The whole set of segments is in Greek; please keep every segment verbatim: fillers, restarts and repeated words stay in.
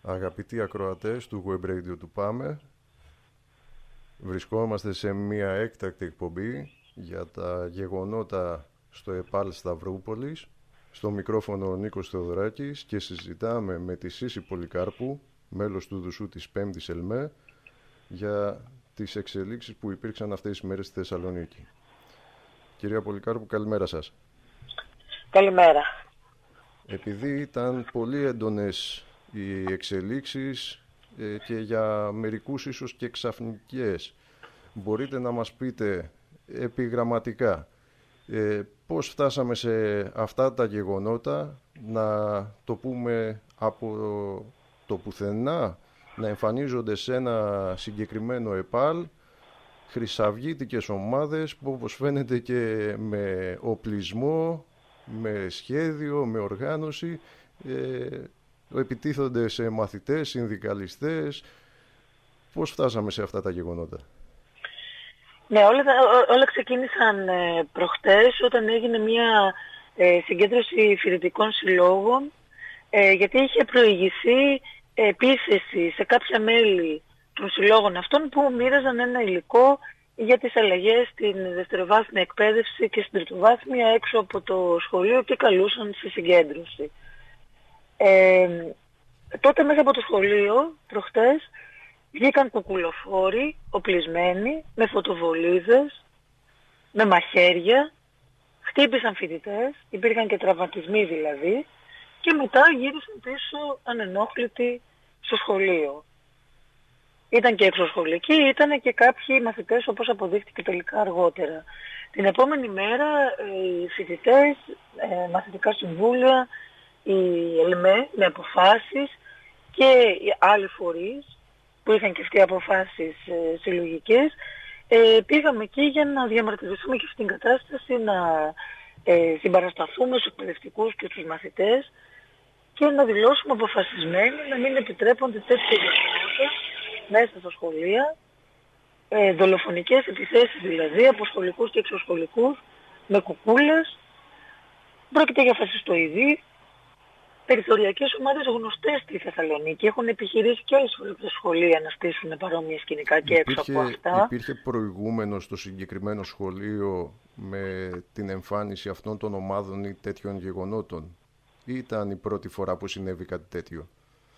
Αγαπητοί ακροατές του Web Radio του ΠΑΜΕ, βρισκόμαστε σε μια έκτακτη εκπομπή για τα γεγονότα στο ΕΠΑΛ Σταυρούπολης. Στο μικρόφωνο ο Νίκος Θεοδωράκης και συζητάμε με τη Σύση Πολυκάρπου, μέλος του Δουσού της πέμπτης ΕΛΜΕ, για τις εξελίξεις που υπήρξαν αυτές τις μέρες στη Θεσσαλονίκη. Κυρία Πολυκάρπου, καλημέρα σας. Καλημέρα. Επειδή ήταν πολύ έντονες οι εξελίξεις ε, και για μερικούς ίσως και ξαφνικές, μπορείτε να μας πείτε επιγραμματικά ε, πώς φτάσαμε σε αυτά τα γεγονότα, να το πούμε από το πουθενά, να εμφανίζονται σε ένα συγκεκριμένο ΕΠΑΛ χρυσαυγίτικες ομάδες που, όπως φαίνεται, και με οπλισμό, με σχέδιο, με οργάνωση ε, επιτίθονται σε μαθητές, συνδικαλιστές. Πώς φτάσαμε σε αυτά τα γεγονότα? Ναι, όλα, όλα ξεκίνησαν ε, προχτές όταν έγινε μια ε, συγκέντρωση φοιτητικών συλλόγων ε, γιατί είχε προηγηθεί επίθεση σε κάποια μέλη των συλλόγων αυτών που μοίραζαν ένα υλικό για τις αλλαγές στην δευτεροβάθμια εκπαίδευση και στην τριτοβάθμια έξω από το σχολείο και καλούσαν σε συγκέντρωση. Ε, τότε μέσα από το σχολείο προχτές βγήκαν κουκουλοφόροι, οπλισμένοι, με φωτοβολίδες, με μαχαίρια, χτύπησαν φοιτητές, υπήρχαν και τραυματισμοί δηλαδή, και μετά γύρισαν πίσω ανενόχλητοι στο σχολείο. Ήταν και εξωσχολικοί, ήταν και κάποιοι μαθητές, όπως αποδείχτηκε τελικά αργότερα. Την επόμενη μέρα οι φοιτητές, μαθητικά συμβούλια, η ΕΛΜΕ με αποφάσεις και οι άλλοι φορείς που είχαν και αυτοί αποφάσεις ε, συλλογικές, ε, πήγαμε εκεί για να διαμαρτυρηθούμε και αυτήν την κατάσταση, να ε, συμπαρασταθούμε στους εκπαιδευτικούς και στους μαθητές και να δηλώσουμε αποφασισμένοι να μην επιτρέπονται τέτοια γεγονότα μέσα στα σχολεία, ε, δολοφονικές επιθέσεις δηλαδή από σχολικούς και εξωσχολικούς με κουκούλες. Πρόκειται για φασιστοειδή. Περιθωριακές ομάδες γνωστές στη Θεσσαλονίκη έχουν επιχειρήσει και όλες τις σχολεία να στήσουν παρόμοια σκηνικά και υπήρχε, έξω από αυτά. Υπήρχε προηγούμενο στο συγκεκριμένο σχολείο με την εμφάνιση αυτών των ομάδων ή τέτοιων γεγονότων, ή ήταν η πρώτη φορά που συνέβη κάτι τέτοιο?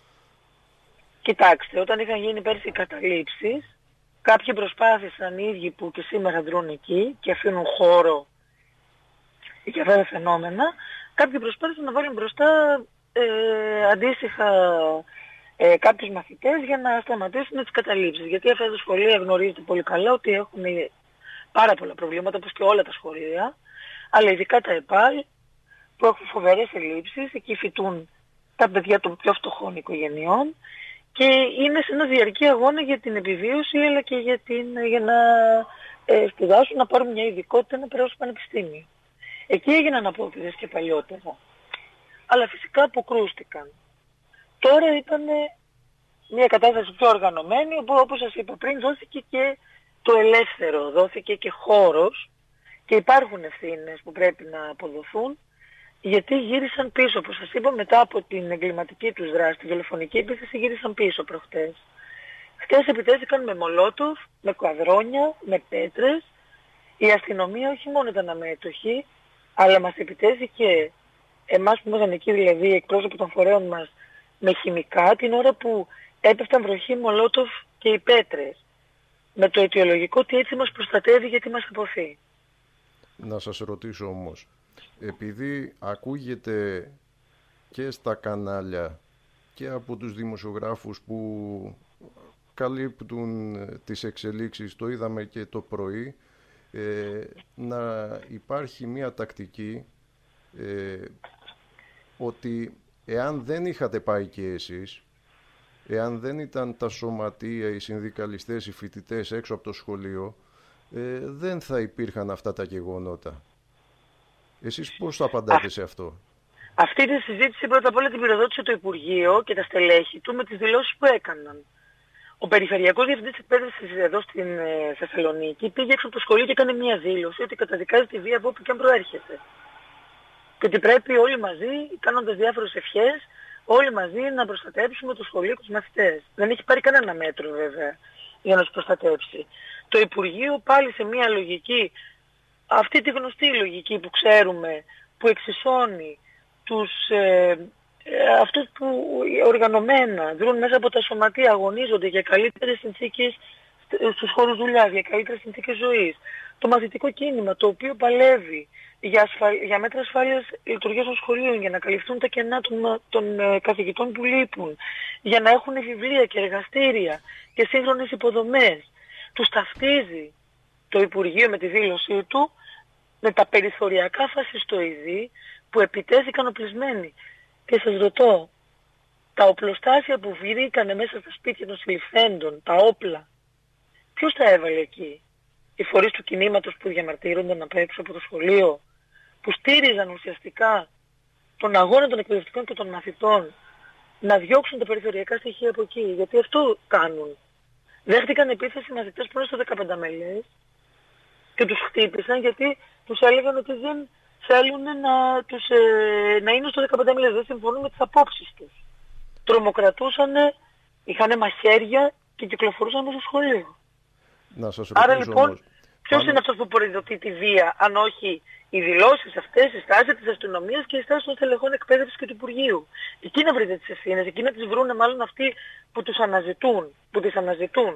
Κοιτάξτε, όταν είχαν γίνει πέρσι οι καταλήψεις, κάποιοι προσπάθησαν οι ίδιοι που και σήμερα δρούν εκεί και αφήνουν χώρο για αυτά τα φαινόμενα, κάποιοι προσπάθησαν να βάλουν μπροστά ε, αντίστοιχα ε, κάποιους μαθητές για να σταματήσουν τις καταλήψεις. Γιατί αυτά τα σχολεία γνωρίζετε πολύ καλά ότι έχουν πάρα πολλά προβλήματα, όπως και όλα τα σχολεία, αλλά ειδικά τα ΕΠΑΛ που έχουν φοβερές ελλείψεις, εκεί φοιτούν τα παιδιά των πιο φτωχών οικογενειών και είναι σε ένα διαρκή αγώνα για την επιβίωση, αλλά και για, την, για να ε, σπουδάσουν, να πάρουν μια ειδικότητα, να περάσουν πανεπιστήμιο. Εκεί έγιναν απόκριτες και παλιότερα, αλλά φυσικά αποκρούστηκαν. Τώρα ήταν μια κατάσταση πιο οργανωμένη, όπου όπως σας είπα πριν δόθηκε και το ελεύθερο, δόθηκε και χώρος και υπάρχουν ευθύνες που πρέπει να αποδοθούν, γιατί γύρισαν πίσω, όπως σας είπα, μετά από την εγκληματική τους δράση, τη δολοφονική επίθεση, γύρισαν πίσω προχτές. Χτες επιτέθηκαν με μολότοφ, με κουαδρόνια, με πέτρες. Η αστυνομία όχι μόνο ήταν αμέτωχη, αλλά μας επιτέθηκε εμάς που ήμασταν εκεί, δηλαδή εκπρόσωποι των φορέων μας, με χημικά την ώρα που έπεφταν βροχή, μολότοφ και οι πέτρες. Με το αιτιολογικό ότι έτσι μας προστατεύει γιατί μας αποθεί. Να σας ρωτήσω όμως, επειδή ακούγεται και στα κανάλια και από τους δημοσιογράφους που καλύπτουν τις εξελίξεις, το είδαμε και το πρωί, ε, να υπάρχει μια τακτική ε, ότι εάν δεν είχατε πάει και εσείς, εάν δεν ήταν τα σωματεία, οι συνδικαλιστές, οι φοιτητές έξω από το σχολείο, ε, δεν θα υπήρχαν αυτά τα γεγονότα. Εσείς πώς θα απαντάτε σε αυτό? Αυτή τη συζήτηση πρώτα απ' όλα την πυροδότησε το Υπουργείο και τα στελέχη του με τις δηλώσεις που έκαναν. Ο Περιφερειακός Διευθυντής Εκπαίδευσης εδώ στην ε, Θεσσαλονίκη πήγε έξω από το σχολείο και έκανε μία δήλωση ότι καταδικάζει τη βία από όπου και αν προέρχεται. Και ότι πρέπει όλοι μαζί, κάνοντας διάφορες ευχές, όλοι μαζί να προστατέψουμε το σχολείο και τους μαθητές. Δεν έχει πάρει κανένα μέτρο βέβαια για να τους προστατέψει. Το Υπουργείο πάλι σε μια λογική, αυτή τη γνωστή λογική που ξέρουμε, που εξισώνει τους, ε, ε, αυτούς που οργανωμένα δρούν μέσα από τα σωματεία, αγωνίζονται για καλύτερες συνθήκες στους χώρους δουλειάς, για καλύτερες συνθήκες ζωής. Το μαθητικό κίνημα, το οποίο παλεύει για, ασφα... για μέτρα ασφάλειας λειτουργίας των σχολείων, για να καλυφθούν τα κενά των, των ε, καθηγητών που λείπουν, για να έχουν βιβλία και εργαστήρια και σύγχρονες υποδομές. Τους ταυτίζει το Υπουργείο με τη δήλωσή του με τα περιθωριακά φασιστοειδή που επιτέθηκαν οπλισμένοι. Και σας ρωτώ, τα οπλοστάσια που βρήκανε μέσα στα σπίτια των συλληφθέντων, τα όπλα, ποιος τα έβαλε εκεί? Οι φορείς του κινήματος που διαμαρτύρονταν απ' έξω από το σχολείο, που στήριζαν ουσιαστικά τον αγώνα των εκπαιδευτικών και των μαθητών να διώξουν τα περιθωριακά στοιχεία από εκεί. Γιατί αυτό κάνουν. Δέχτηκαν επίθεση μαθητές που είναι στο δεκαπέντε μελές και τους χτύπησαν γιατί τους έλεγαν ότι δεν θέλουν να, τους, ε, να είναι στο δεκαπέντε μελές, δεν συμφωνούν με τις απόψεις τους. Τρομοκρατούσαν, είχαν μαχαίρια και κυκλοφορούσαν μέσα στο σχολείο. Να σας Άρα ρωτήσω λοιπόν, όμως, ποιος πάνω... είναι αυτός που προειδοποιεί τη βία, αν όχι οι δηλώσεις αυτές, οι στάσεις της αστυνομίας και οι στάσεις των στελεχών εκπαίδευσης και του Υπουργείου? Εκεί να βρείτε τις ευθύνες, εκεί να τις βρούνε μάλλον αυτοί που τους αναζητούν, που τις αναζητούν.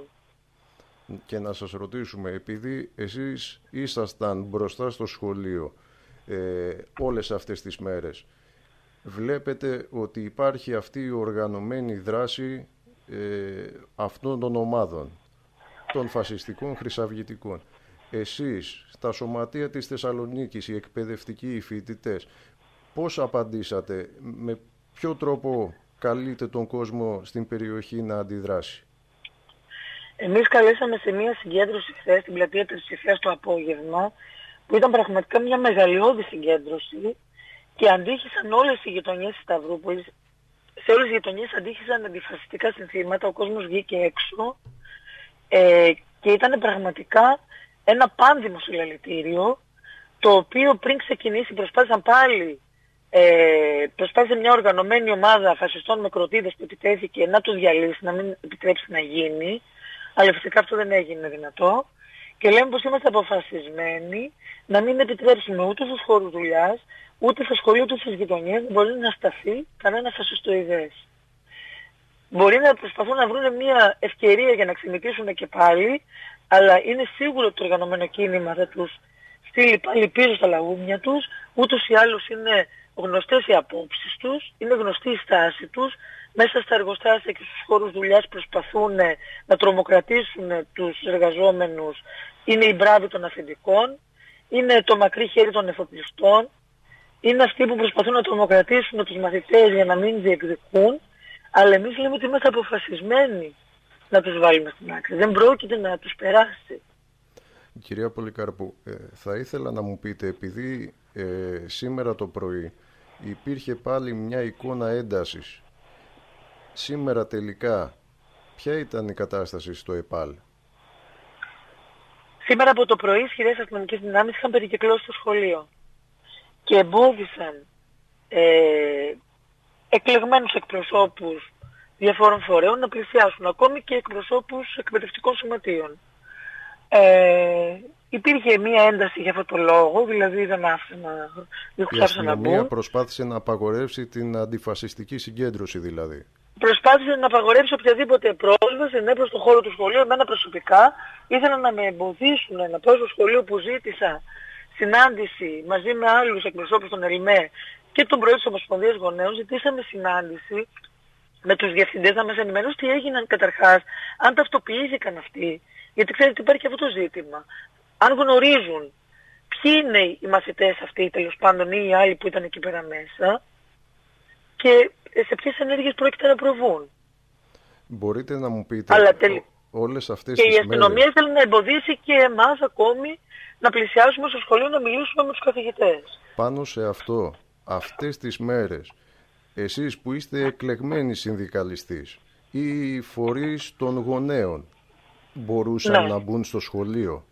Και να σας ρωτήσουμε, επειδή εσείς ήσασταν μπροστά στο σχολείο ε, όλες αυτές τις μέρες, βλέπετε ότι υπάρχει αυτή η οργανωμένη δράση ε, αυτών των ομάδων, των φασιστικών χρυσαυγητικών. Εσείς, στα σωματεία της Θεσσαλονίκης, οι εκπαιδευτικοί, οι φοιτητές, πώς απαντήσατε, με ποιο τρόπο καλείτε τον κόσμο στην περιοχή να αντιδράσει? Εμείς καλέσαμε σε μια συγκέντρωση χθες στην πλατεία της Ψηφίας το απόγευμα, που ήταν πραγματικά μια μεγαλειώδη συγκέντρωση και αντίχησαν όλες οι γειτονιές της Σταυρούπολης. Σε όλες τις γειτονιές αντίχησαν αντιφασιστικά συνθήματα, ο κόσμος βγήκε έξω ε, και ήταν πραγματικά ένα πάνδημο συλλαλητήριο, το οποίο πριν ξεκινήσει προσπάθησαν πάλι, ε, προσπάθησε μια οργανωμένη ομάδα φασιστών με κροτίδες που επιτέθηκε να του διαλύσει, να μην επιτρέψει να γίνει, αλλά φυσικά αυτό δεν έγινε δυνατό. Και λέμε πως είμαστε αποφασισμένοι να μην επιτρέψουμε ούτε στους χώρους δουλειάς, ούτε στο σχολείο, ούτε στις γειτονιές, να μπορεί να σταθεί κανένα φασιστοειδές. Μπορεί να προσπαθούν να βρουν μια ευκαιρία για να ξεμητήσουν και πάλι, αλλά είναι σίγουρο ότι το οργανωμένο κίνημα θα τους στείλει πάλι πίσω στα λαγούμια τους. Ούτως ή άλλως είναι γνωστές οι απόψεις τους, είναι γνωστή η στάση τους. Μέσα στα εργοστάσια και στους χώρους δουλειάς προσπαθούν να τρομοκρατήσουν τους εργαζόμενους. Είναι οι μπράβοι των αφεντικών, είναι το μακρύ χέρι των εφοπλιστών, είναι αυτοί που προσπαθούν να τρομοκρατήσουν τους μαθητές για να μην διεκδικούν, αλλά εμείς λέμε ότι είμαστε αποφασισμένοι να τους βάλουμε στην άκρη. Δεν πρόκειται να τους περάσει. Κυρία Πολυκαρπού, ε, θα ήθελα να μου πείτε, επειδή ε, σήμερα το πρωί υπήρχε πάλι μια εικόνα έντασης, σήμερα τελικά ποια ήταν η κατάσταση στο ΕΠΑΛ? Σήμερα από το πρωί ισχυρές αστυνομικές δυνάμεις είχαν περικυκλώσει το σχολείο και εμπόδισαν ε, εκλεγμένους εκπροσώπους διαφόρων φορέων να πλησιάσουν, ακόμη και εκπροσώπους εκπαιδευτικών σωματείων. Ε, υπήρχε μία ένταση για αυτό το λόγο, δηλαδή δεν άφησαν να, η αστυνομία προσπάθησε να απαγορεύσει την αντιφασιστική συγκέντρωση δηλαδή. Προσπάθησε να απαγορεύσει οποιαδήποτε πρόσβαση ναι, προς το χώρο του σχολείου. Εμένα προσωπικά ήθελαν να με εμποδίσουν να πάω στο σχολείο που ζήτησα συνάντηση μαζί με άλλους εκπροσώπους των ΕΛΜΕ και τον πρόεδρο της Ομοσπονδίας Γονέων. Ζητήσαμε συνάντηση με τους διευθυντές να μας ενημερώσουν τι έγιναν καταρχάς, αν ταυτοποιήθηκαν αυτοί. Γιατί ξέρετε υπάρχει αυτό το ζήτημα. Αν γνωρίζουν ποιοι είναι οι μαθητές αυτοί, τέλος πάντων, ή οι άλλοι που ήταν εκεί πέρα μέσα και σε ποιες ενέργειες πρόκειται να προβούν. Μπορείτε να μου πείτε Αλλά τελ... όλες αυτές και τις η αστυνομία μέρες... ήθελε να εμποδίσει και εμάς ακόμη να πλησιάσουμε στο σχολείο να μιλήσουμε με τους καθηγητές. Πάνω σε αυτό, αυτές τις μέρες, εσείς που είστε εκλεγμένοι συνδικαλιστής ή οι φορείς των γονέων μπορούσαν ναι. να μπουν στο σχολείο?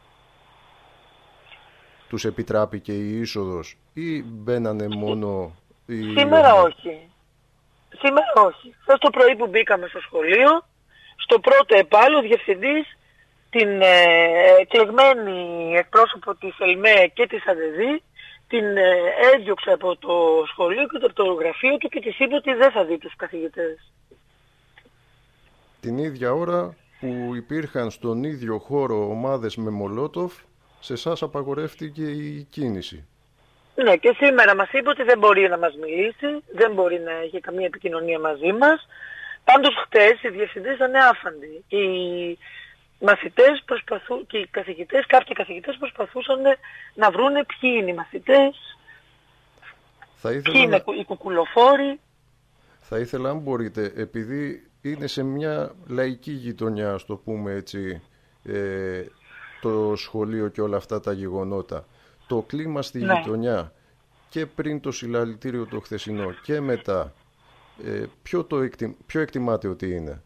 Τους επιτράπηκε η είσοδος ή μπαίνανε μόνο οι... Σήμερα όχι. Σήμερα όχι. Χθες το πρωί που μπήκαμε στο σχολείο, στο πρώτο επάλ ο διευθυντής την ε, εκλεγμένη εκπρόσωπο της ΕΛΜΕ και της ΑΔΕΔΗ την ε, έδιωξε από το σχολείο και από το γραφείο του και της είπε ότι δεν θα δει τους καθηγητές. Την ίδια ώρα που υπήρχαν στον ίδιο χώρο ομάδες με Μολότοφ, σε εσάς απαγορεύτηκε η κίνηση. Ναι, και σήμερα μας είπε ότι δεν μπορεί να μας μιλήσει, δεν μπορεί να έχει καμία επικοινωνία μαζί μας. Πάντως χτες οι διευθυντές ήταν άφαντοι. Οι μαθητές προσπαθούν και οι καθηγητές, κάποιοι καθηγητές προσπαθούσαν να βρούνε ποιοι είναι οι μαθητές, Θα ήθελα ποιοι είναι να... οι κουκουλοφόροι. Θα ήθελα, αν μπορείτε, επειδή είναι σε μια λαϊκή γειτονιά, ας το πούμε έτσι, ε, το σχολείο και όλα αυτά τα γεγονότα, το κλίμα στη Ναι. γειτονιά και πριν το συλλαλητήριο το χθεσινό και μετά, ε, ποιο, το εκτι... ποιο εκτιμάτε ότι είναι?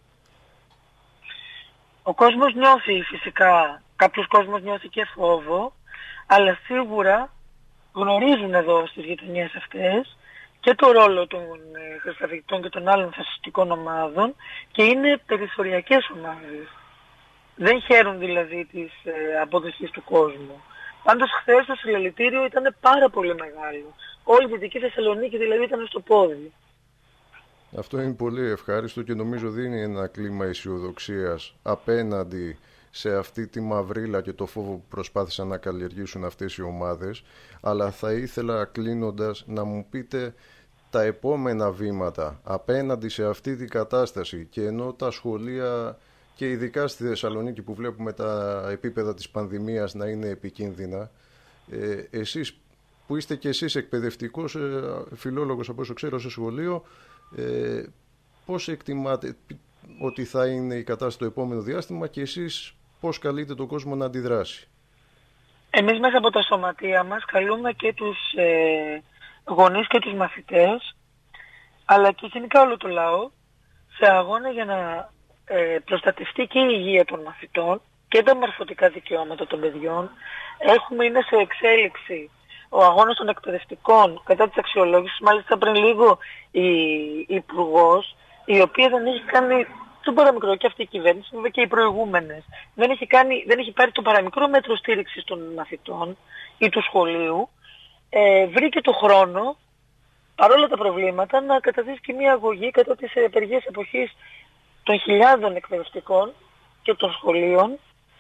Ο κόσμος νιώθει φυσικά, κάποιος κόσμος νιώθει και φόβο, αλλά σίγουρα γνωρίζουν εδώ στις γειτονιές αυτές και το ρόλο των ε, χρυσαυγητών και των άλλων φασιστικών ομάδων και είναι περιθωριακές ομάδες. Δεν χαίρουν δηλαδή της ε, αποδοχής του κόσμου. Πάντως χθες το συλλαλητήριο ήταν πάρα πολύ μεγάλο. Όλη η Δυτική Θεσσαλονίκη δηλαδή ήταν στο πόδι. Αυτό είναι πολύ ευχάριστο και νομίζω δίνει ένα κλίμα αισιοδοξίας απέναντι σε αυτή τη μαυρίλα και το φόβο που προσπάθησαν να καλλιεργήσουν αυτές οι ομάδες. Αλλά θα ήθελα, κλείνοντας, να μου πείτε τα επόμενα βήματα απέναντι σε αυτή την κατάσταση, και ενώ τα σχολεία και ειδικά στη Θεσσαλονίκη που βλέπουμε τα επίπεδα της πανδημίας να είναι επικίνδυνα, ε, εσείς που είστε και εσείς εκπαιδευτικός, ε, φιλόλογος από όσο ξέρω σε σχολείο, ε, πώς εκτιμάτε ότι θα είναι η κατάσταση το επόμενο διάστημα και εσείς πώς καλείτε τον κόσμο να αντιδράσει? Εμείς μέσα από τα σωματεία μας καλούμε και τους ε, γονείς και τους μαθητές, αλλά και γενικά όλο το λαό, σε αγώνα για να ε, προστατευτεί και η υγεία των μαθητών και τα μορφωτικά δικαιώματα των παιδιών. Έχουμε, είναι σε εξέλιξη ο αγώνας των εκπαιδευτικών κατά της αξιολόγησης. Μάλιστα πριν λίγο η, η Υπουργός, η οποία δεν έχει κάνει το παραμικρό, και αυτή η κυβέρνηση, βέβαια και οι προηγούμενες, δεν έχει, κάνει, δεν έχει πάρει το παραμικρό μέτρο στήριξης των μαθητών ή του σχολείου, ε, βρήκε το χρόνο, παρόλα τα προβλήματα, να καταθέσει και μια αγωγή κατά της απεργίας εποχής των χιλιάδων εκπαιδευτικών και των σχολείων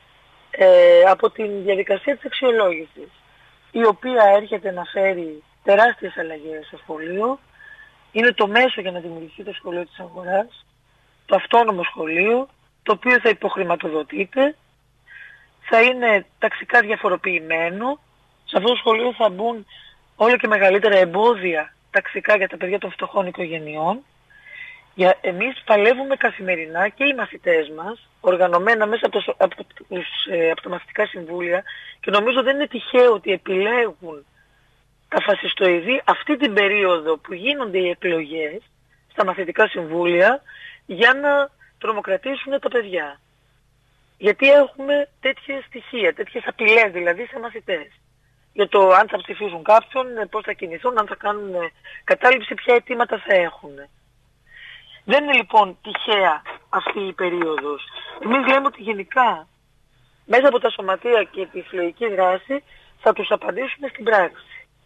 ε, από τη διαδικασία της αξιολόγησης, η οποία έρχεται να φέρει τεράστιες αλλαγές στο σχολείο. Είναι το μέσο για να δημιουργηθεί το σχολείο της αγοράς, το αυτόνομο σχολείο, το οποίο θα υποχρηματοδοτείται, θα είναι ταξικά διαφοροποιημένο. Σε αυτό το σχολείο θα μπουν όλο και μεγαλύτερα εμπόδια ταξικά για τα παιδιά των φτωχών οικογενειών. Για, εμείς παλεύουμε καθημερινά και οι μαθητές μας, οργανωμένα μέσα από, το, από, τους, ε, από τα μαθητικά συμβούλια, και νομίζω δεν είναι τυχαίο ότι επιλέγουν τα φασιστοειδή αυτή την περίοδο που γίνονται οι εκλογές στα μαθητικά συμβούλια για να τρομοκρατήσουν τα παιδιά. Γιατί έχουμε τέτοιες στοιχεία, τέτοιες απειλές δηλαδή σε μαθητές. Για το αν θα ψηφίσουν κάποιον, πώς θα κινηθούν, αν θα κάνουν κατάληψη, ποια αιτήματα θα έχουν. Δεν είναι λοιπόν τυχαία αυτή η περίοδος. Εμείς λέμε ότι γενικά μέσα από τα σωματεία και τη συλλογική δράση θα τους απαντήσουμε στην πράξη.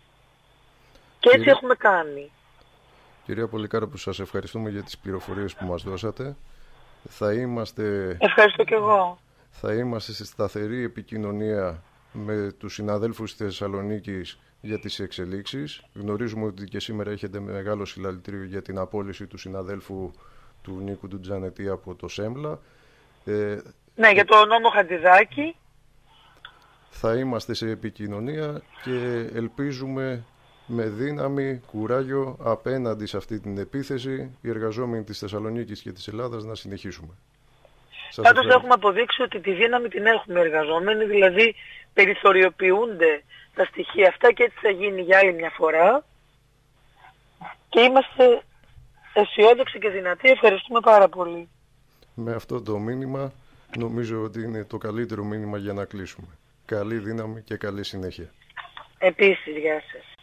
Και έτσι Κύριε... έχουμε κάνει. Κυρία Πολυκάρπου, σας ευχαριστούμε για τις πληροφορίες που μας δώσατε. Θα είμαστε... Ευχαριστώ και εγώ. Θα είμαστε σε σταθερή επικοινωνία με τους συναδέλφους της Θεσσαλονίκης για τις εξελίξεις. Γνωρίζουμε ότι και σήμερα έχετε μεγάλο συλλαλητήριο για την απόλυση του συναδέλφου του Νίκου του Τζανετή από το ΣΕΜΛΑ. Ε, ναι, για το νόμο Χατζηδάκη. Θα είμαστε σε επικοινωνία και ελπίζουμε με δύναμη, κουράγιο απέναντι σε αυτή την επίθεση οι εργαζόμενοι της Θεσσαλονίκης και της Ελλάδας να συνεχίσουμε. Πάντως έχουμε αποδείξει ότι τη δύναμη την έχουμε εργαζόμενοι, δηλαδή περιθωριοποιούνται τα στοιχεία αυτά και έτσι θα γίνει για άλλη μια φορά και είμαστε αισιόδοξοι και δυνατοί. Ευχαριστούμε πάρα πολύ. Με αυτό το μήνυμα νομίζω ότι είναι το καλύτερο μήνυμα για να κλείσουμε. Καλή δύναμη και καλή συνέχεια. Επίσης, γεια σας.